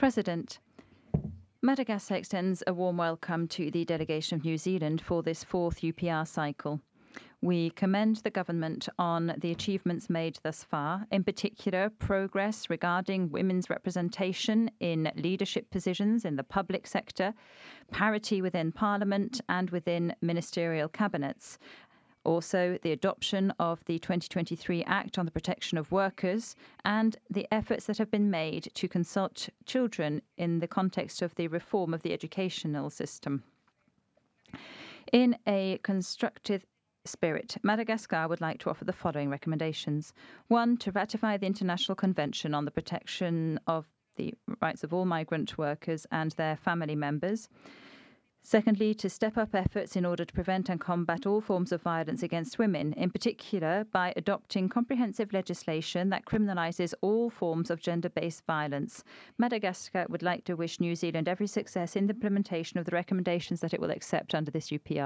President, Madagascar extends a warm welcome to the delegation of New Zealand for this fourth UPR cycle. We commend the government on the achievements made thus far, in particular progress regarding women's representation in leadership positions in the public sector, parity within parliament and within ministerial cabinets. Also, the adoption of the 2023 Act on the Protection of Workers and the efforts that have been made to consult children in the context of the reform of the educational system. In a constructive spirit, Madagascar would like to offer the following recommendations. 1, to ratify the International Convention on the Protection of the Rights of all Migrant Workers and their family members. Secondly, to step up efforts in order to prevent and combat all forms of violence against women, in particular by adopting comprehensive legislation that criminalises all forms of gender-based violence. Madagascar would like to wish New Zealand every success in the implementation of the recommendations that it will accept under this UPR.